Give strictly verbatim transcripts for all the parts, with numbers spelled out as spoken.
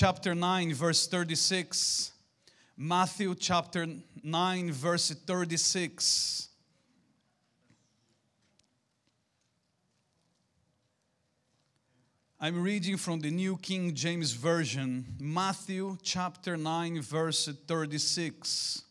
chapter nine, verse thirty-six. Matthew chapter nine, verse thirty-six. I'm reading from the New King James Version, Matthew chapter nine, verse thirty-six.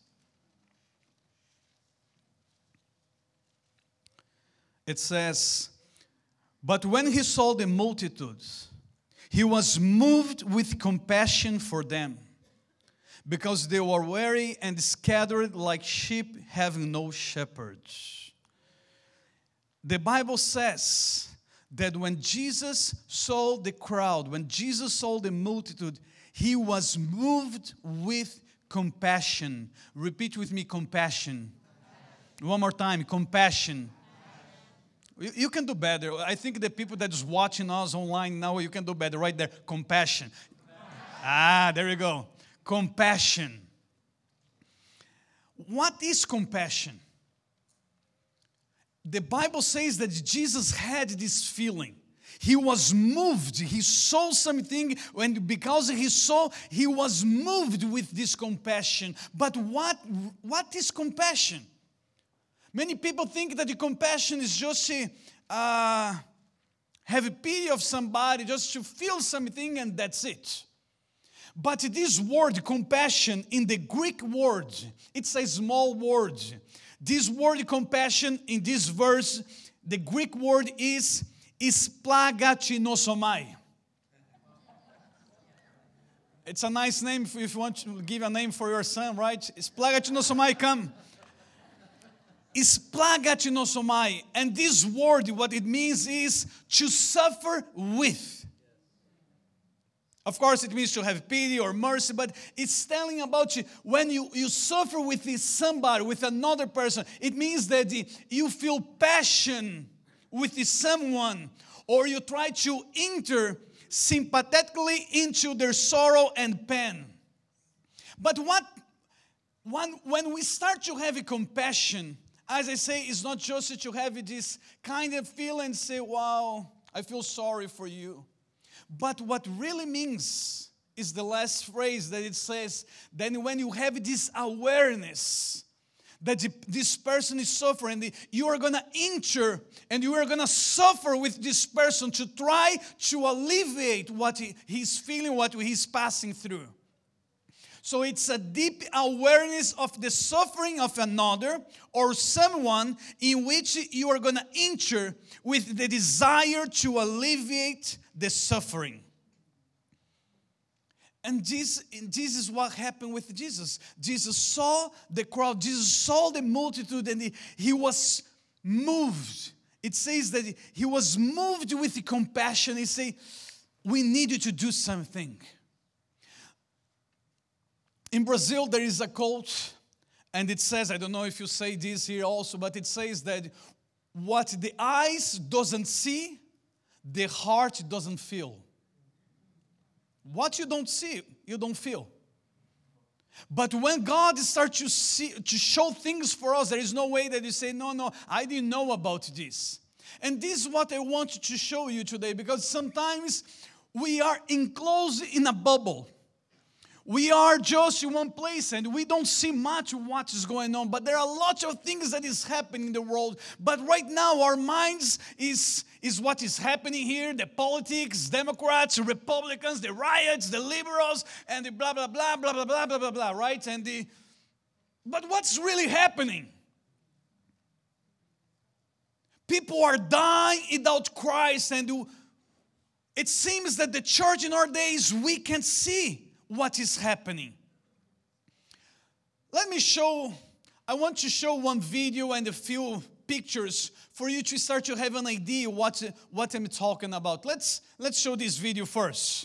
It says, "But when he saw the multitudes, he was moved with compassion for them, because they were weary and scattered like sheep having no shepherds." The Bible says that when Jesus saw the crowd, when Jesus saw the multitude, he was moved with compassion. Repeat with me, compassion. One more time, compassion. You, you can do better. I think the people that is watching us online now, you can do better. Right there, compassion. Ah, there you go. Compassion. What is compassion? The Bible says that Jesus had this feeling. He was moved. He saw something, and because he saw, he was moved with this compassion. But what, what is compassion? Many people think that the compassion is just to uh, have a pity of somebody, just to feel something, and that's it. But this word, compassion, in the Greek word, it's a small word. This word, compassion, in this verse, the Greek word is splagatinosomai. It's a nice name if you want to give a name for your son, right? Splagatinosomai, come. Splagatinosomai. And this word, what it means is to suffer with. Of course, it means to have pity or mercy, but it's telling about you, when you, you suffer with this somebody, with another person, it means that the, you feel passion with this someone, or you try to enter sympathetically into their sorrow and pain. But what when, when we start to have a compassion, as I say, it's not just to have this kind of feeling, say, wow, I feel sorry for you. But what really means is the last phrase that it says, then when you have this awareness that this person is suffering, you are going to enter and you are going to suffer with this person to try to alleviate what he, he's feeling, what he's passing through. So it's a deep awareness of the suffering of another or someone in which you are going to enter with the desire to alleviate the suffering. And this, this is what happened with Jesus. Jesus saw the crowd, Jesus saw the multitude, and he, he was moved. It says that he was moved with compassion. He said, we need you to do something. In Brazil, there is a quote, and it says, I don't know if you say this here also, but it says that what the eyes doesn't see, the heart doesn't feel. What you don't see, you don't feel. But when God starts to see, to show things for us, there is no way that you say, no, no, I didn't know about this. And this is what I want to show you today, because sometimes we are enclosed in a bubble. We are just in one place and we don't see much of what is going on. But there are lots of things that is happening in the world. But right now our minds is, is what is happening here. The politics, Democrats, Republicans, the riots, the liberals, and the blah, blah, blah, blah, blah, blah, blah, blah, blah, right? And the, but what's really happening? People are dying without Christ. And it seems that the church in our days, we can see what is happening. Let me show, I want to show one video and a few pictures for you to start to have an idea what, what I'm talking about. Let's, let's show this video first.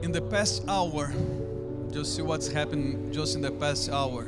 In the past hour, just see what's happened just in the past hour.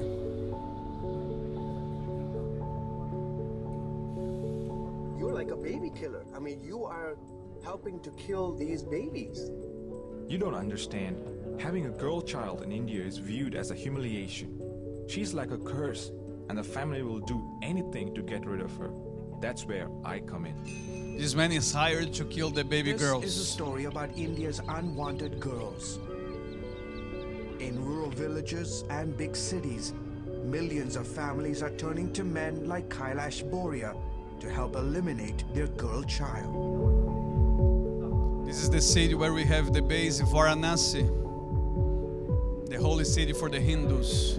You're like a baby killer. I mean, you are helping to kill these babies. You don't understand. Having a girl child in India is viewed as a humiliation. She's like a curse, and the family will do anything to get rid of her. That's where I come in. This man is hired to kill the baby This girls. is a story about India's unwanted girls. In rural villages and big cities, millions of families are turning to men like Kailash Boria to help eliminate their girl child. This is the city where we have the base of Varanasi, the holy city for the Hindus.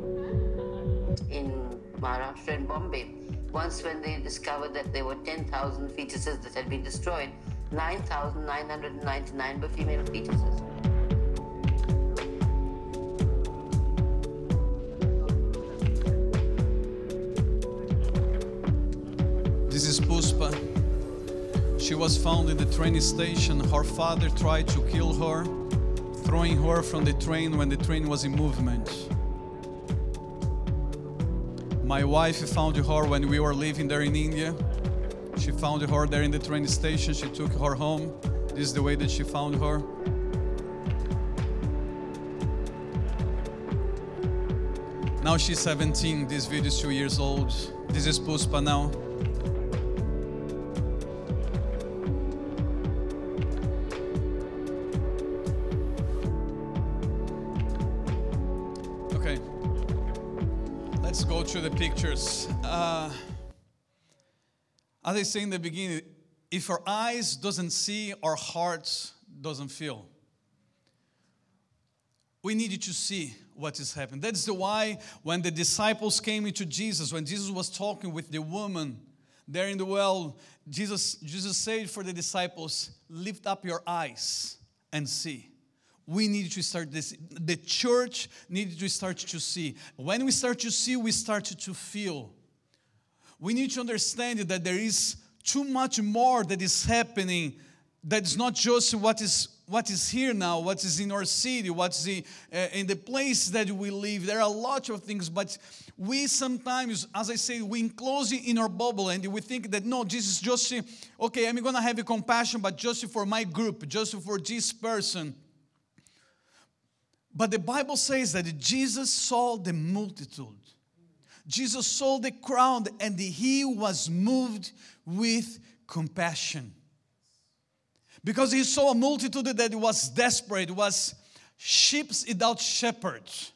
In Maharashtra and Bombay, once when they discovered that there were ten thousand fetuses that had been destroyed, nine thousand nine hundred ninety-nine were female fetuses. This is Puspa. She was found in the train station. Her father tried to kill her, throwing her from the train when the train was in movement. My wife found her when we were living there in India. She found her there in the train station. She took her home. This is the way that she found her. Now she's seventeen. This video is two years old. This is Puspa now. Okay. Let's go to the pictures. Uh, as I say in the beginning, if our eyes doesn't see, our hearts doesn't feel. We need to see what is happening. That's the why when the disciples came into Jesus, when Jesus was talking with the woman there in the well, Jesus, Jesus said for the disciples, lift up your eyes and see. We need to start this. The church needs to start to see. When we start to see, we start to feel. We need to understand that there is too much more that is happening. That is not just what is what is here now, what is in our city, what's in, uh, in the place that we live. There are a lot of things, but we sometimes, as I say, we enclose it in our bubble and we think that, no, this is just, okay, I'm going to have a compassion, but just for my group, just for this person. But the Bible says that Jesus saw the multitude. Jesus saw the crowd and he was moved with compassion. Because he saw a multitude that was desperate, was sheep without shepherds.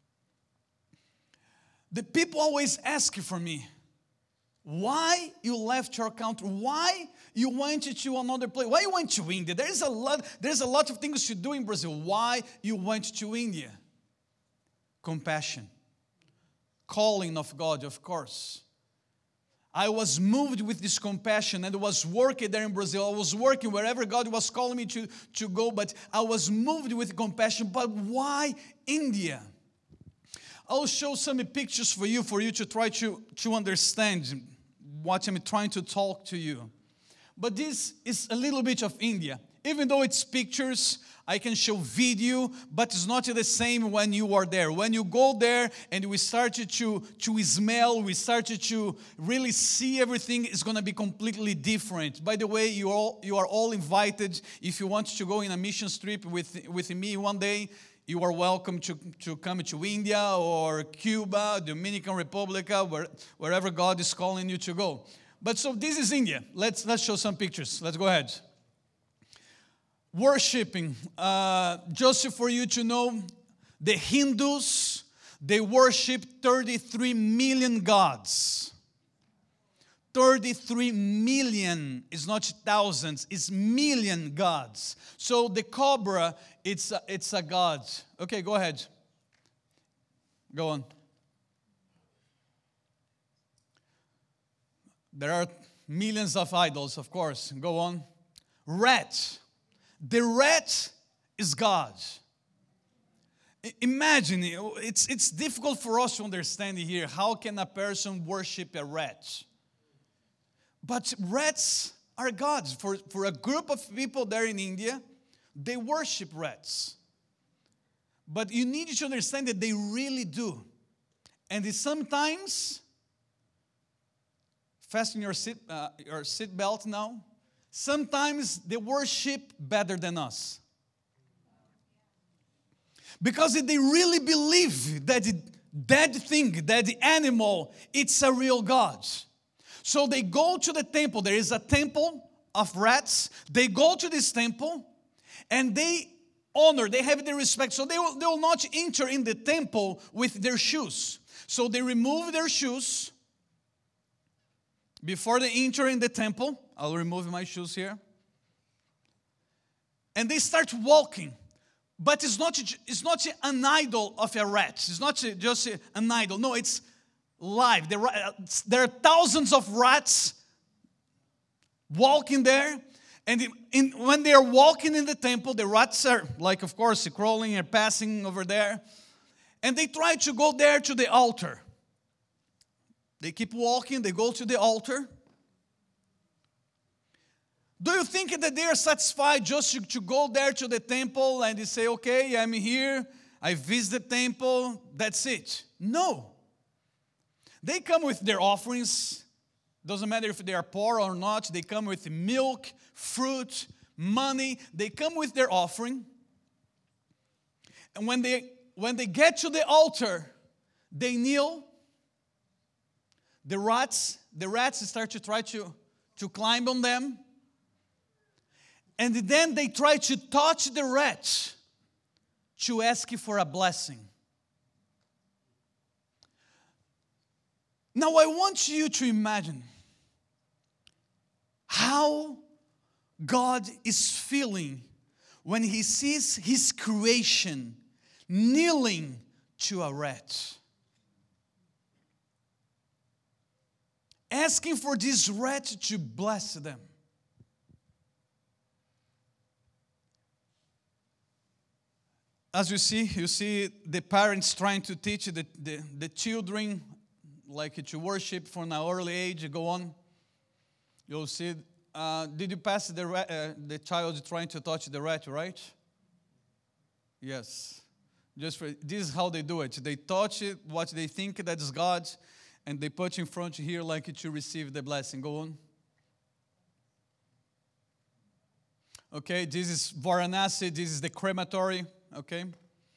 The people always ask for me, why you left your country? Why you went to another place? Why you went to India? There's a lot, there's a lot of things to do in Brazil. Why you went to India? Compassion. Calling of God, of course. I was moved with this compassion and was working there in Brazil. I was working wherever God was calling me to, to go, but I was moved with compassion. But why India? I'll show some pictures for you, for you to try to, to understand what I'm trying to talk to you. But this is a little bit of India. Even though it's pictures, I can show video, but it's not the same when you are there. When you go there and we started to, to smell, we started to really see everything, it's going to be completely different. By the way, you all you are all invited. If you want to go in a mission trip with, with me one day, you are welcome to, to come to India or Cuba, Dominican Republic, where, wherever God is calling you to go. But so this is India. Let's, let's show some pictures. Let's go ahead. Worshipping, uh, just for you to know, the Hindus, they worship thirty-three million gods. thirty-three million is not thousands, it's million gods. So the cobra, it's a, it's a god. Okay, go ahead. Go on. There are millions of idols, of course. Go on. Rat. The rat is God. Imagine, it's, it's difficult for us to understand here. How can a person worship a rat? But rats are gods. For, for a group of people there in India, they worship rats. But you need to understand that they really do. And it's sometimes, fasten your seat, uh, your seat belt now, sometimes they worship better than us. Because they really believe that that thing, that the animal, it's a real God. So they go to the temple. There is a temple of rats. They go to this temple and they honor, they have their respect. So they will, they will not enter in the temple with their shoes. So they remove their shoes before they enter in the temple. I'll remove my shoes here. And they start walking. But it's not, it's not an idol of a rat. It's not just an idol. No, it's live. There, there are thousands of rats walking there. And in, in, when they are walking in the temple, the rats are, like, of course, crawling and passing over there. And they try to go there to the altar. They keep walking. They go to the altar. Do you think that they are satisfied just to, to go there to the temple and they say, okay, I'm here, I visit the temple, that's it? No. They come with their offerings. Doesn't matter if they are poor or not. They come with milk, fruit, money. They come with their offering. And when they, when they get to the altar, they kneel. The rats, the rats start to try to, to climb on them. And then they try to touch the rat to ask for a blessing. Now I want you to imagine how God is feeling when He sees His creation kneeling to a rat. Asking for this rat to bless them. As you see, you see the parents trying to teach the, the, the children like to worship from an early age, go on. You'll see, uh, did you pass the, uh, the child trying to touch the rat, right? Yes. Just for, this is how they do it. They touch it, what they think that is God, and they put in front here like to receive the blessing. Go on. Okay, this is Varanasi, this is the crematory. Okay.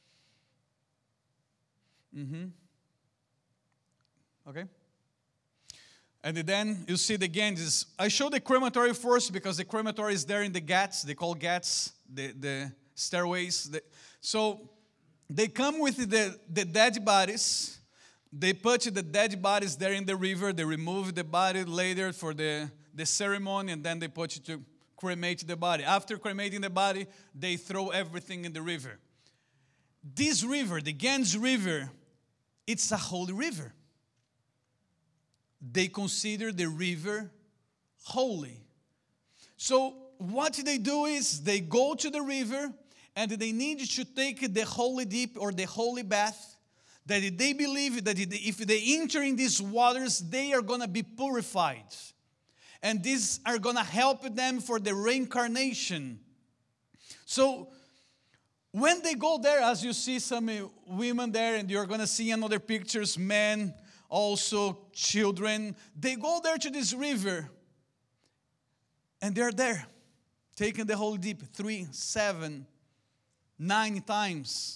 Mm-hmm. Okay. And then you see it again. This, I show the crematory first because the crematory is there in the ghats. They call ghats, the, the stairways. The, so they come with the, the dead bodies. They put the dead bodies there in the river. They remove the body later for the, the ceremony, and then they put it to cremate the body. After cremating the body, they throw everything in the river. This river, the Ganges River, it's a holy river. They consider the river holy. So what they do is they go to the river and they need to take the holy dip or the holy bath. That they believe that if they enter in these waters, they are going to be purified. And these are going to help them for the reincarnation. So when they go there, as you see some women there, and you're going to see in other pictures, men, also children, they go there to this river, and they're there, taking the whole dip, three, seven, nine times.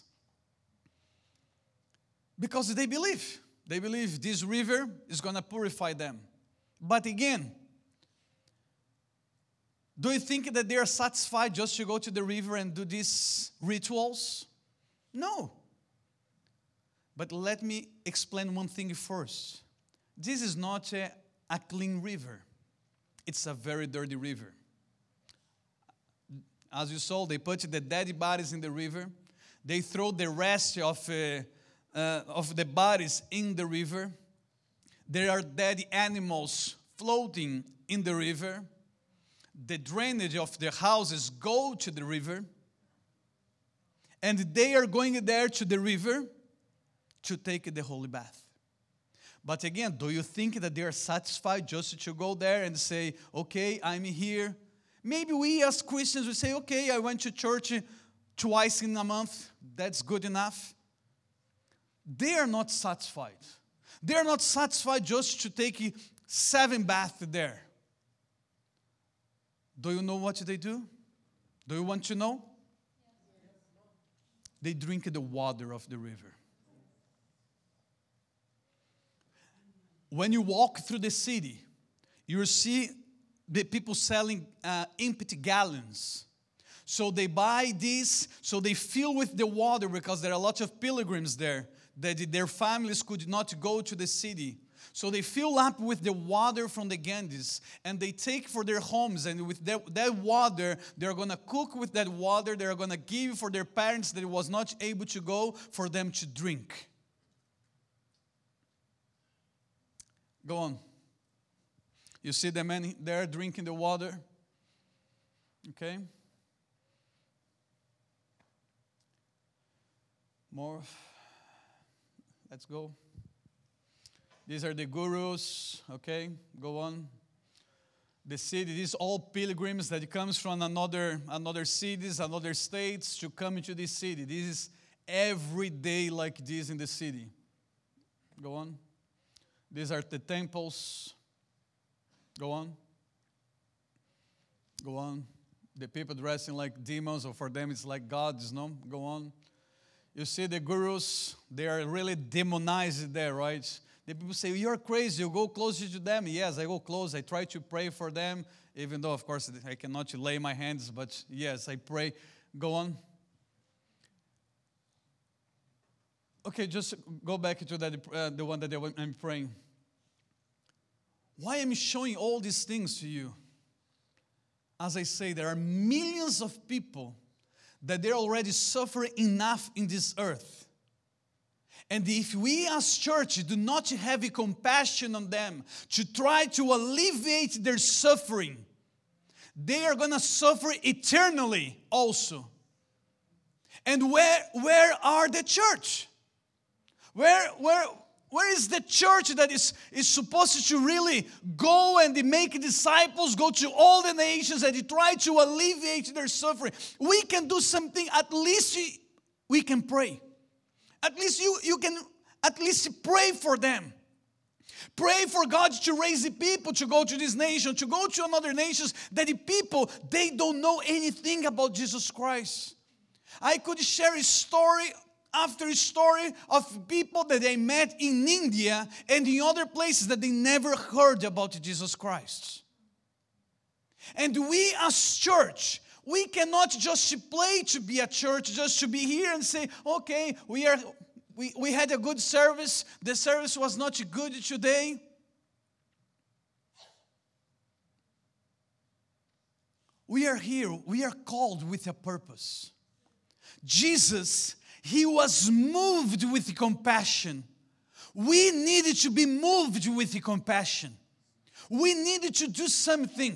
Because they believe, they believe this river is going to purify them. But again, do you think that they are satisfied just to go to the river and do these rituals? No. But let me explain one thing first. This is not a, a clean river. It's a very dirty river. As you saw, they put the dead bodies in the river. They throw the rest of, uh, uh, of the bodies in the river. There are dead animals floating in the river. The drainage of their houses go to the river. And they are going there to the river to take the holy bath. But again, do you think that they are satisfied just to go there and say, okay, I'm here? Maybe we as Christians will say, okay, I went to church twice in a month, that's good enough. They are not satisfied. They are not satisfied just to take seven baths there. Do you know what they do? Do you want to know? They drink the water of the river. When you walk through the city, you will see the people selling uh, empty gallons. So they buy this, so they fill with the water because there are a lot of pilgrims there that their families could not go to the city. So they fill up with the water from the Ganges and they take for their homes, and with that, that water, they're going to cook with that water. They're going to give for their parents that was not able to go for them to drink. Go on. You see the man there drinking the water? Okay. More. Let's go. These are the gurus. Okay, go on. The city, these all pilgrims that comes from another another cities, another states to come into this city. This is every day like this in the city. Go on. These are the temples. Go on. Go on. The people dressing like demons, or for them it's like gods, no? Go on. You see the gurus, they are really demonized there, right? The people say, you're crazy, you go closer to them. Yes, I go close, I try to pray for them, even though, of course, I cannot lay my hands, but yes, I pray. Go on. Okay, just go back to that, uh, the one that I'm praying. Why am I showing all these things to you? As I say, there are millions of people that they're already suffering enough in this earth. And if we as church do not have a compassion on them to try to alleviate their suffering, they are going to suffer eternally also. And where, where are the church? Where, where, where is the church that is, is supposed to really go and make disciples, go to all the nations and try to alleviate their suffering? We can do something. At least we can pray. At least you, you can at least pray for them. Pray for God to raise the people to go to this nation, to go to another nations, that the people, they don't know anything about Jesus Christ. I could share a story after a story of people that I met in India and in other places that they never heard about Jesus Christ. And we as church, we cannot just play to be a church, just to be here and say, okay, we are we, we had a good service. The service was not good today. We are here. We are called with a purpose. Jesus, He was moved with compassion. We needed to be moved with compassion. We needed to do something.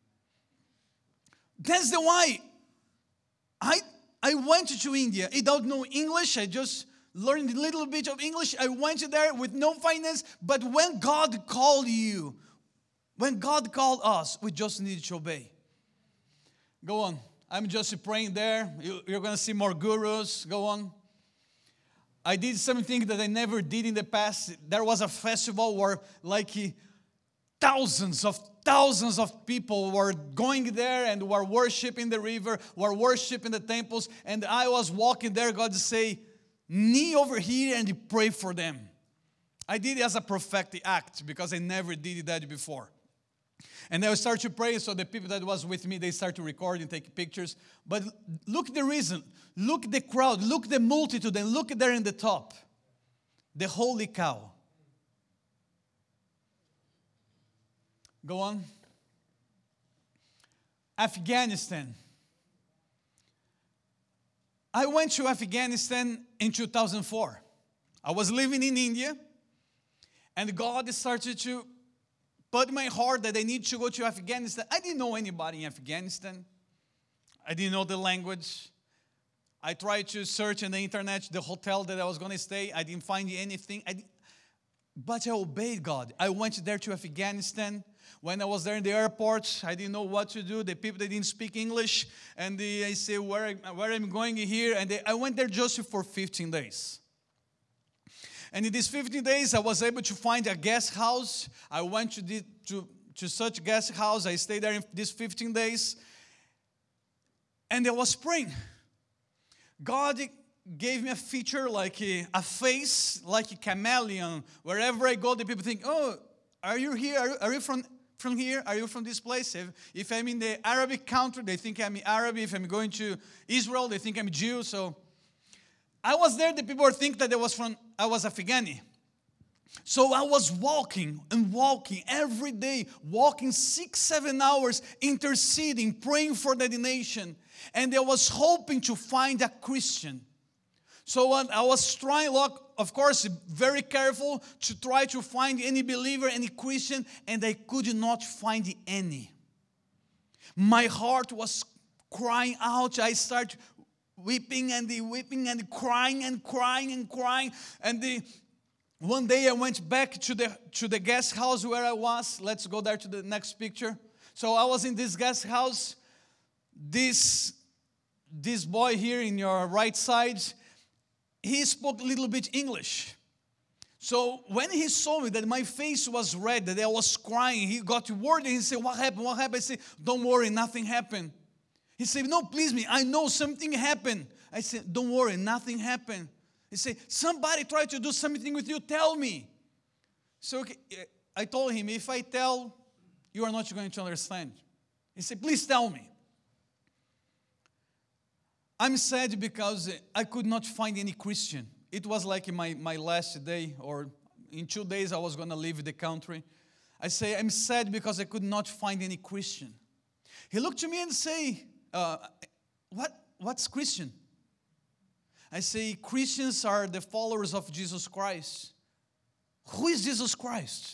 That's the why I, I went to India. I don't know English. I just learned a little bit of English. I went there with no finance. But when God called you, when God called us, we just needed to obey. Go on. I'm just praying there. You're going to see more gurus. Go on. I did something that I never did in the past. There was a festival where like thousands of thousands of people were going there and were worshiping the river, were worshiping the temples. And I was walking there. God say, knee over here and pray for them. I did it as a prophetic act because I never did that before. And I started to pray, so the people that was with me, they start to record and take pictures. But look the reason. Look the crowd. Look the multitude. And look there in the top. The holy cow. Go on. Afghanistan. I went to Afghanistan in two thousand four. I was living in India. And God started to put in my heart that I need to go to Afghanistan. I didn't know anybody in Afghanistan. I didn't know the language. I tried to search on the internet the hotel that I was going to stay. I didn't find anything. I did, but I obeyed God. I went there to Afghanistan. When I was there in the airport, I didn't know what to do. The people, they didn't speak English. And the, I said, where, where am I going here? And they, I went there just for fifteen days. And in these fifteen days, I was able to find a guest house. I went to, the, to, to such guest house. I stayed there in these fifteen days. And it was spring. God gave me a feature like a, a face, like a chameleon. Wherever I go, the people think, oh, are you here? Are you, are you from, from here? Are you from this place? If, if I'm in the Arabic country, they think I'm Arab. If I'm going to Israel, they think I'm Jew. So I was there, the people think that I was from, I was Afghani. So I was walking and walking every day, walking six, seven hours, interceding, praying for the nation. And I was hoping to find a Christian. So I was trying, of course, very careful to try to find any believer, any Christian, and I could not find any. My heart was crying out. I started weeping and the weeping and crying and crying and crying. And the one day I went back to the to the guest house where I was. Let's go there to the next picture. So I was in this guest house. This this boy here in your right side, he spoke a little bit English. So when he saw me that my face was red, that I was crying, he got worried and he said, what happened? What happened? I said, don't worry, nothing happened. He said, no, please me, I know something happened. I said, don't worry, nothing happened. He said, somebody tried to do something with you, tell me. So okay, I told him, if I tell, you are not going to understand. He said, please tell me. I'm sad because I could not find any Christian. It was like my, my last day, or in two days I was going to leave the country. I say, I'm sad because I could not find any Christian. He looked to me and say, uh, what, what's Christian? I say, Christians are the followers of Jesus Christ. Who is Jesus Christ?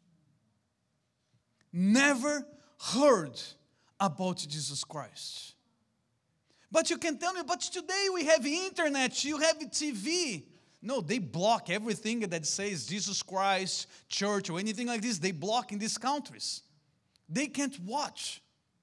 Never heard about Jesus Christ. But you can tell me, but today we have internet, you have T V. No, they block everything that says Jesus Christ, church, or anything like this. They block in these countries. They can't watch.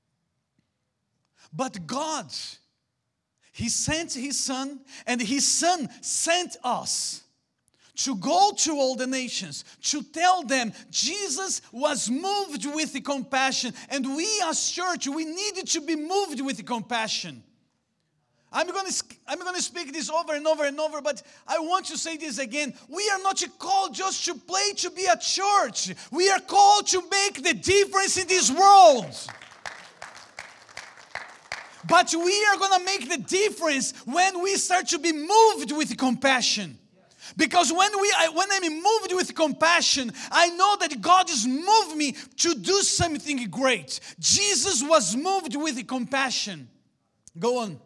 But God, He sent His Son, and His Son sent us to go to all the nations, to tell them Jesus was moved with compassion, and we as church, we needed to be moved with compassion. I'm going to I'm going to speak this over and over and over, but I want to say this again. We are not called just to play to be a church. We are called to make the difference in this world. But we are going to make the difference when we start to be moved with compassion. Because when we, I, when I'm moved with compassion, I know that God has moved me to do something great. Jesus was moved with compassion. Go on.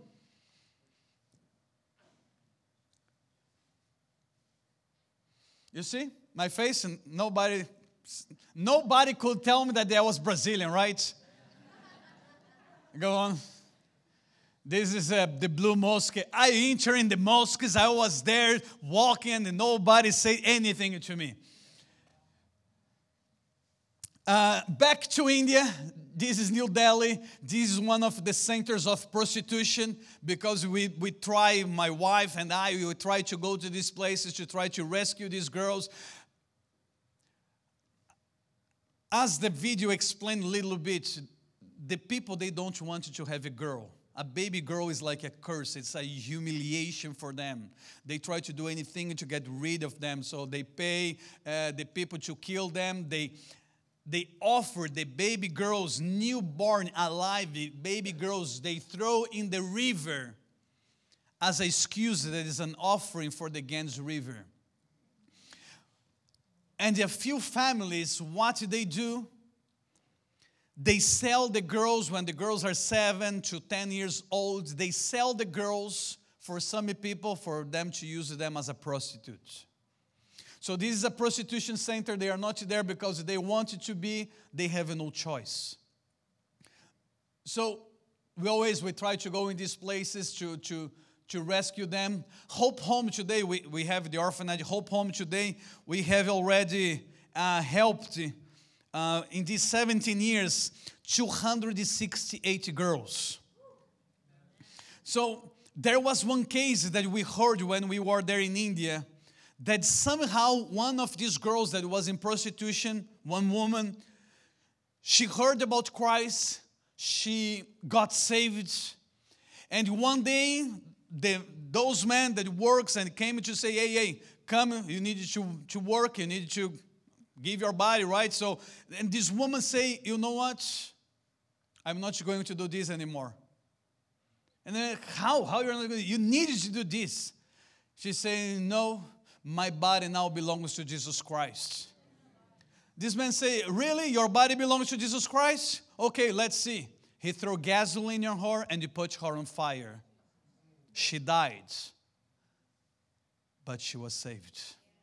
You see, my face, and nobody, nobody could tell me that I was Brazilian, right? Go on. This is uh, the Blue Mosque. I enter in the mosques. I was there walking, and nobody said anything to me. Uh, back to India. This is New Delhi. This is one of the centers of prostitution, because we, we try, my wife and I, we try to go to these places to try to rescue these girls. As the video explained a little bit, the people, they don't want you to have a girl. A baby girl is like a curse. It's a humiliation for them. They try to do anything to get rid of them. So they pay uh, the people to kill them. They They offer the baby girls, newborn, alive baby girls, they throw in the river as an excuse that is an offering for the Ganges River. And a few families, what they do? They sell the girls when the girls are seven to ten years old. They sell the girls for some people, for them to use them as a prostitute. So this is a prostitution center. They are not there because they want it to be. They have no choice. So we always, we try to go in these places to, to, to rescue them. Hope Home today, we, we have the orphanage. Hope Home today, we have already uh, helped uh, in these seventeen years, two hundred sixty-eight girls. So there was one case that we heard when we were there in India, that somehow one of these girls that was in prostitution, one woman, she heard about Christ, she got saved, and one day the, those men that works and came to say, hey, hey, come, you need to, to work, you need to give your body, right? So, and this woman say, you know what? I'm not going to do this anymore. And then, how? How you're not going to? You needed to do this. She's saying, no, my body now belongs to Jesus Christ. This man say, really? Your body belongs to Jesus Christ? Okay, let's see. He threw gasoline on her and he put her on fire. She died. But she was saved.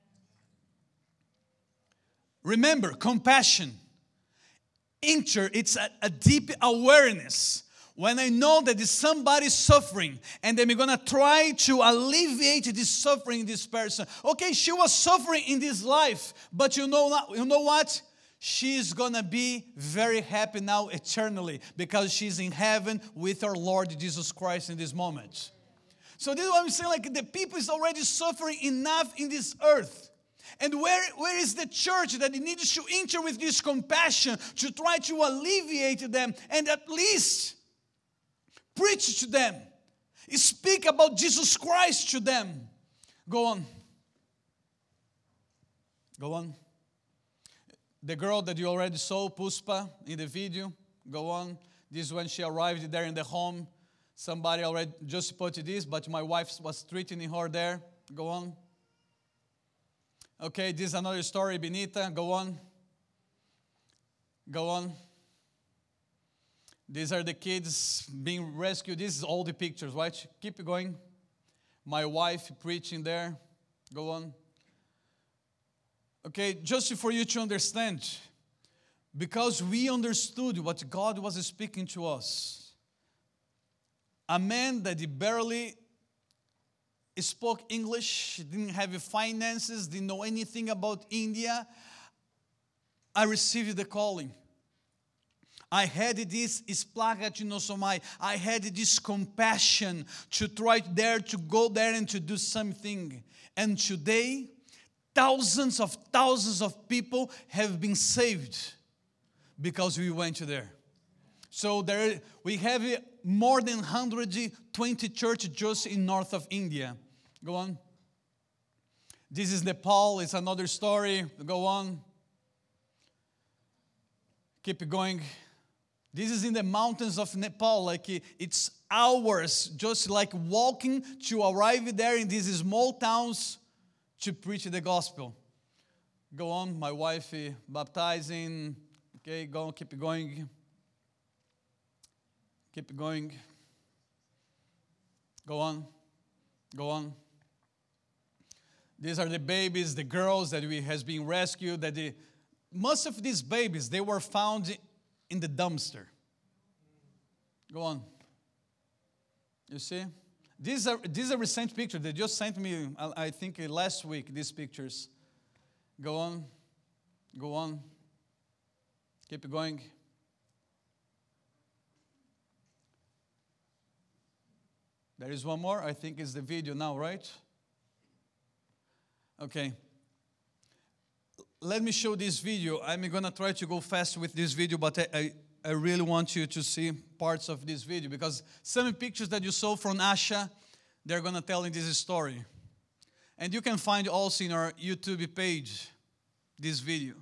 Remember, compassion. Enter, it's a, a deep awareness. When I know that there's somebody suffering and then we're going to try to alleviate this suffering in this person. Okay, she was suffering in this life, but you know, you know what? She's going to be very happy now eternally because she's in heaven with our Lord Jesus Christ in this moment. So this is what I'm saying, like the people is already suffering enough in this earth. And where, where is the church that needs to enter with this compassion to try to alleviate them and at least preach to them, speak about Jesus Christ to them? Go on. Go on. The girl that you already saw, Puspa, in the video, go on. This is when she arrived there in the home. Somebody already just put this, but my wife was treating her there. Go on. Okay, this is another story, Benita. Go on. Go on. These are the kids being rescued. This is all the pictures, right? Keep going. My wife preaching there. Go on. Okay, just for you to understand, because we understood what God was speaking to us. A man that he barely spoke English, didn't have finances, didn't know anything about India. I received the calling. I had this isplaca de nosomai. I had this compassion to try there, to go there and to do something. And today, thousands of thousands of people have been saved because we went there. So there we have more than one hundred twenty churches just in north of India. Go on. This is Nepal. It's another story. Go on. Keep going. This is in the mountains of Nepal. Like it's hours just like walking to arrive there in these small towns to preach the gospel. Go on. My wife baptizing. Okay, go on. Keep going. Keep going. Go on. Go on. These are the babies, the girls that we has been rescued. That the, most of these babies, they were found in the dumpster. Go on. You see? These are, these are recent pictures. They just sent me, I think, last week, these pictures. Go on. Go on. Keep going. There is one more. I think it's the video now, right? Okay. Let me show this video. I'm going to try to go fast with this video, but I, I, I really want you to see parts of this video because some pictures that you saw from Asha, they're going to tell in this story. And you can find also in our YouTube page this video.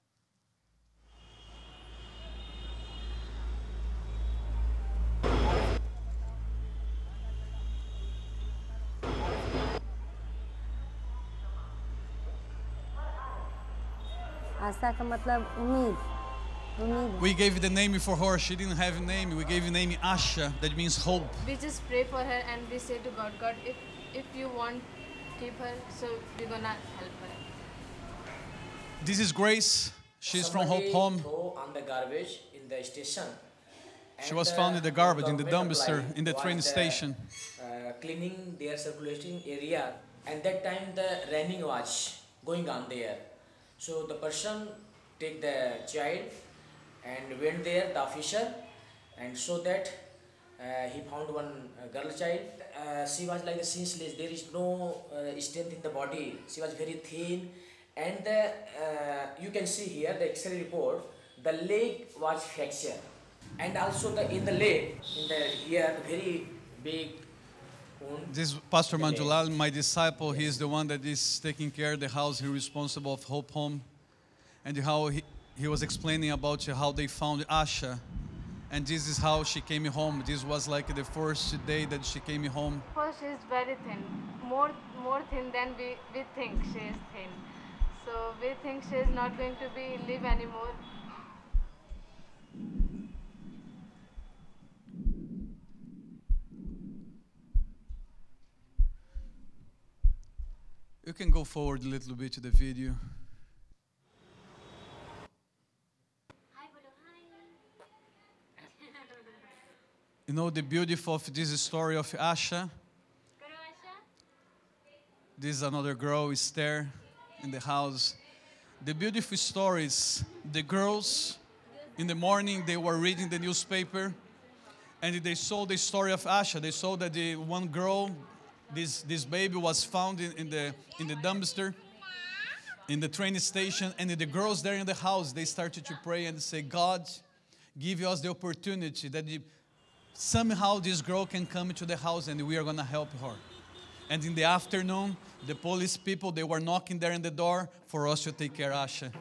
आशा का मतलब उम्मीद उम्मीद We gave the name for her. She didn't have a name. We gave the name Asha. That means hope. We just pray for her and we say to God, God, if if you want, keep her. So we're gonna help her. This is Grace. She's from Hope Somebody Home. throw on the garbage in the station. She And, was uh, found in the garbage, in the government dumpster, employee in the was, train uh, station. Uh, cleaning their circulating area. And that time the raining was going on there. So the person take the child and went there, the officer, and so that uh, he found one uh, girl child. Uh, she was like senseless. There is no uh, strength in the body. She was very thin, and the, uh, you can see here the X-ray report. The leg was fractured, and also the in the leg, in the here, the very big wound. This Pastor in the leg. Manjulal, my disciple, he is the one that is taking care of the house. He's responsible of Hope Home, and how he, he was explaining about how they found Asha, and this is how she came home. This was like the first day that she came home. First, she is very thin, more more thin than we, we think she is thin. So we think she is not going to be live anymore. You can go forward a little bit to the video. You know the beauty of this story of Asha? This is another girl, Esther, in the house. The beautiful story is the girls, in the morning, they were reading the newspaper, and they saw the story of Asha. They saw that the one girl, this, this baby was found in, in, the, in the dumpster, in the train station, and the girls there in the house, they started to pray and say, God, give us the opportunity that the, somehow this girl can come to the house and we are going to help her. And in the afternoon, the police people, they were knocking there in the door for us to take care of Asha.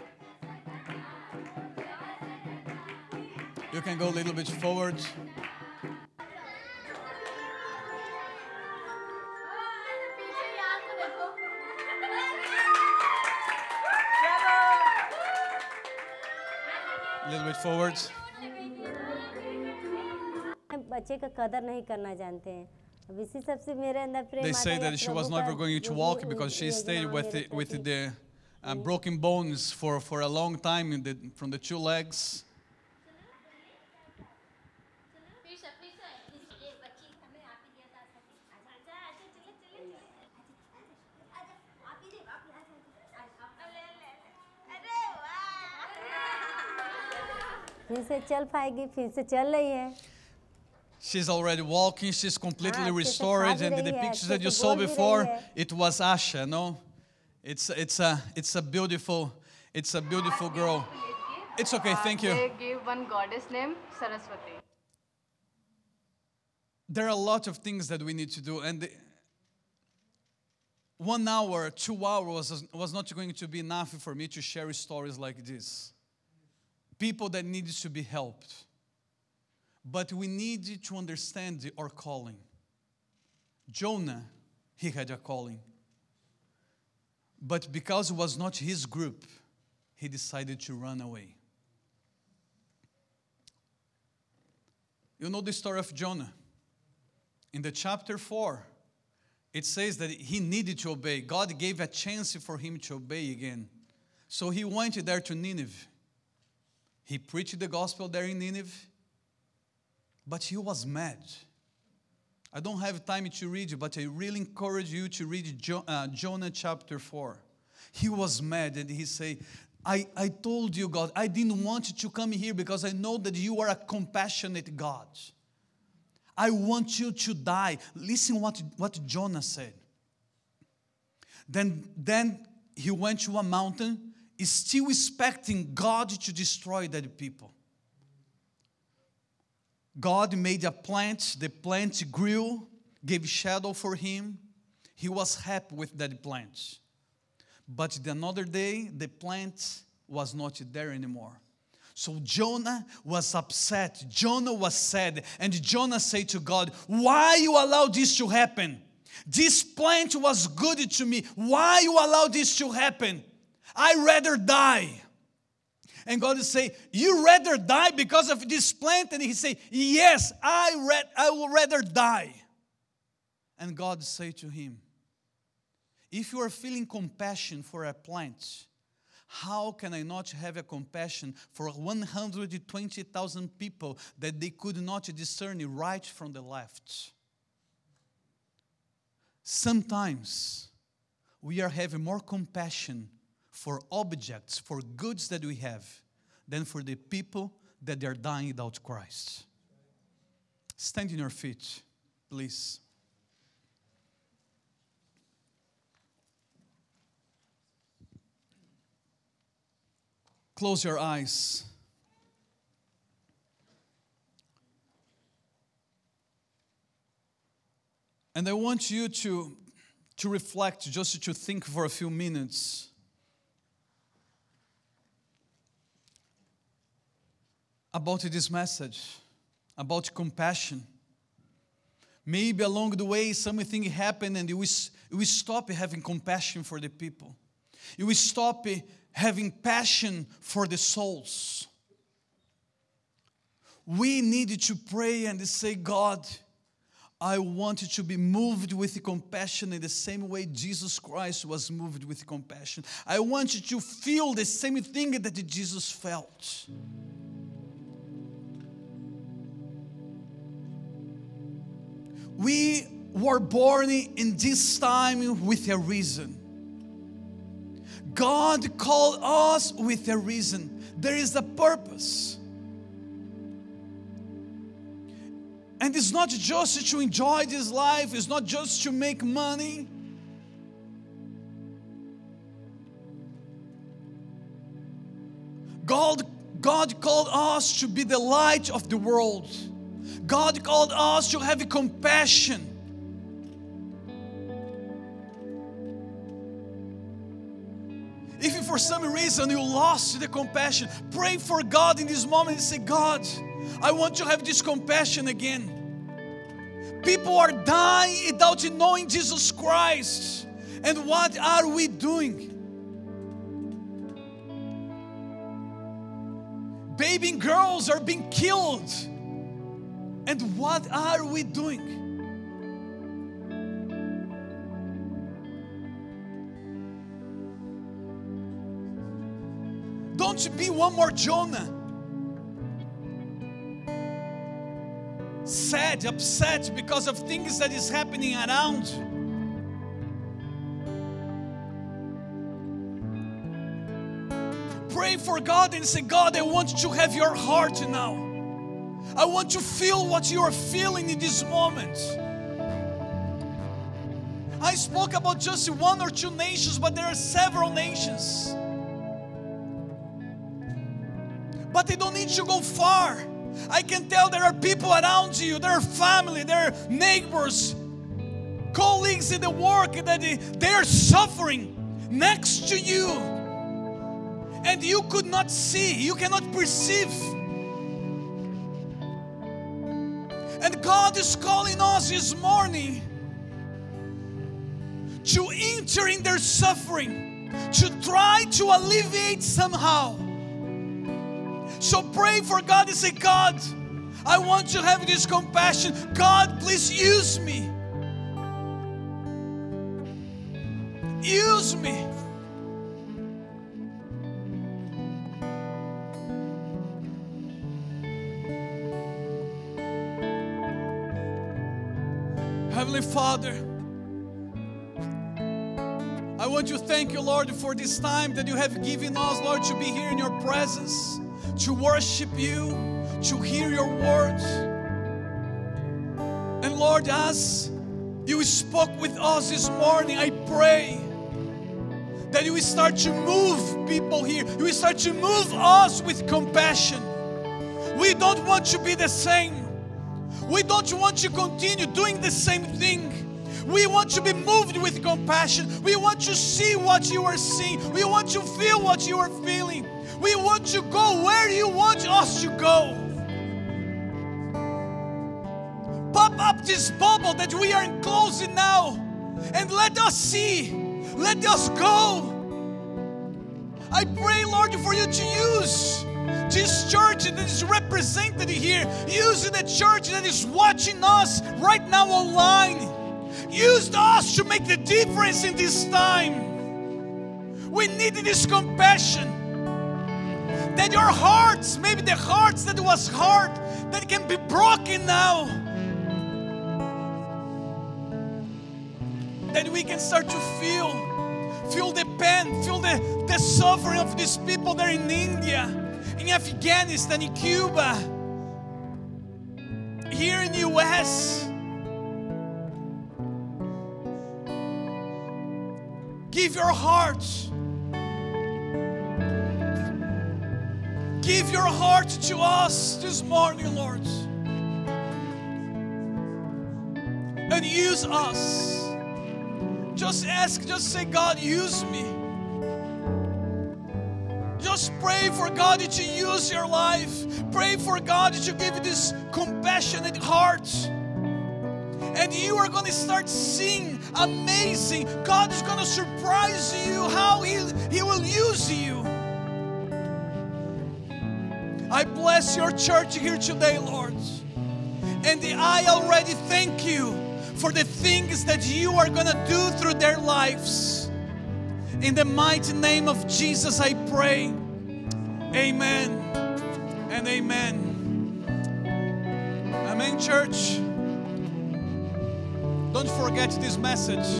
You can go a little bit forward. A little bit forward. बच्चे का कदर नहीं करना जानते हैं. अब इसी सबसे मेरे अंदर प्रेम They आता say है that she प्रभु was का never going to जो walk भी because she योजना stayed with मेरे the, with प्रति. the uh, broken bones for, for a long time in the, from the two legs. फिर से चल पाएगी, फिर से चल रही है. She's already walking, she's completely Ah, restored, अच्छे से and खा the भी रही है, pictures अच्छे that you से saw बोल भी रही before, है. it was Asha, no? It's, it's, a, it's a beautiful, it's a beautiful girl. It's okay, thank you. They give one goddess named Saraswati. There are a lot of things that we need to do, and the, one hour, two hours was, was not going to be enough for me to share stories like this. People that need to be helped. But we need to understand our calling. Jonah, he had a calling. But because it was not his group, he decided to run away. You know the story of Jonah. In the chapter four, it says that he needed to obey. God gave a chance for him to obey again. So he went there to Nineveh. He preached the gospel there in Nineveh, but he was mad. I don't have time to read it, but I really encourage you to read jo- uh, Jonah chapter four. He was mad and he said, I, I told you, God, I didn't want you to come here because I know that you are a compassionate God. I want you to die. Listen what, what Jonah said. Then, then he went to a mountain, still expecting God to destroy that people. God made a plant, the plant grew, gave shadow for him. He was happy with that plant. But the another day, the plant was not there anymore. So Jonah was upset. Jonah was sad. And Jonah said to God, why you allow this to happen? This plant was good to me. Why you allow this to happen? I rather die. And God is saying, you rather die because of this plant? And he say, yes, I, ra- I will rather die. And God say to him, if you are feeling compassion for a plant, how can I not have a compassion for one hundred twenty thousand people that they could not discern the right from the left? Sometimes we are having more compassion for objects, for goods that we have, than for the people that they are dying without Christ. Stand on your feet, please. Close your eyes. And I want you to, to reflect, just to think for a few minutes about this message, about compassion. Maybe along the way something happened and we, we stop having compassion for the people. We stop having passion for the souls. We need to pray and say, God, I want you to be moved with compassion in the same way Jesus Christ was moved with compassion. I want you to feel the same thing that Jesus felt. We were born in this time with a reason. God called us with a reason. There is a purpose. And it's not just to enjoy this life. It's not just to make money. God, God called us to be the light of the world. God called us to have compassion. If for some reason you lost the compassion, pray for God in this moment and say, God, I want to have this compassion again. People are dying without knowing Jesus Christ. And what are we doing? Baby girls are being killed. And what are we doing? Don't be one more Jonah. Sad, upset because of things that is happening around. Pray for God and say, God, I want to have your heart now. I want to feel what you are feeling in this moment. I spoke about just one or two nations, but there are several nations. But they don't need to go far. I can tell there are people around you, there are family, there are neighbors, colleagues in the work that they, they are suffering next to you. And you could not see, you cannot perceive. And God is calling us this morning to enter in their suffering, to try to alleviate somehow. So pray for God and say, God, I want to have this compassion. God, please use me. Use me. Heavenly Father, I want to thank you, Lord, for this time that you have given us, Lord, to be here in your presence, to worship you, to hear your words. And Lord, as you spoke with us this morning, I pray that you will start to move people here. You will start to move us with compassion. We don't want to be the same. We don't want to continue doing the same thing. We want to be moved with compassion. We want to see what you are seeing. We want to feel what you are feeling. We want to go where you want us to go. Pop up this bubble that we are enclosing now and let us see. Let us go. I pray, Lord, for you to use this church that is represented here. Use the church that is watching us right now online. Use us to make the difference in this time. We need this compassion. That your hearts, maybe the hearts that was hard, that can be broken now. That we can start to feel, Feel the pain, feel the, the suffering of these people there in India, in Afghanistan, in Cuba, here in the U S. Give your heart. Give your heart to us this morning, Lord. And use us. Just ask, just say, God, use me. Just pray for God that you use your life. Pray for God that you give you this compassionate heart. And you are going to start seeing amazing. God is going to surprise you how He, he will use you. I bless your church here today, Lord. And I already thank you for the things that you are going to do through their lives. In the mighty name of Jesus, I pray. Amen and amen. Amen, church. Don't forget this message.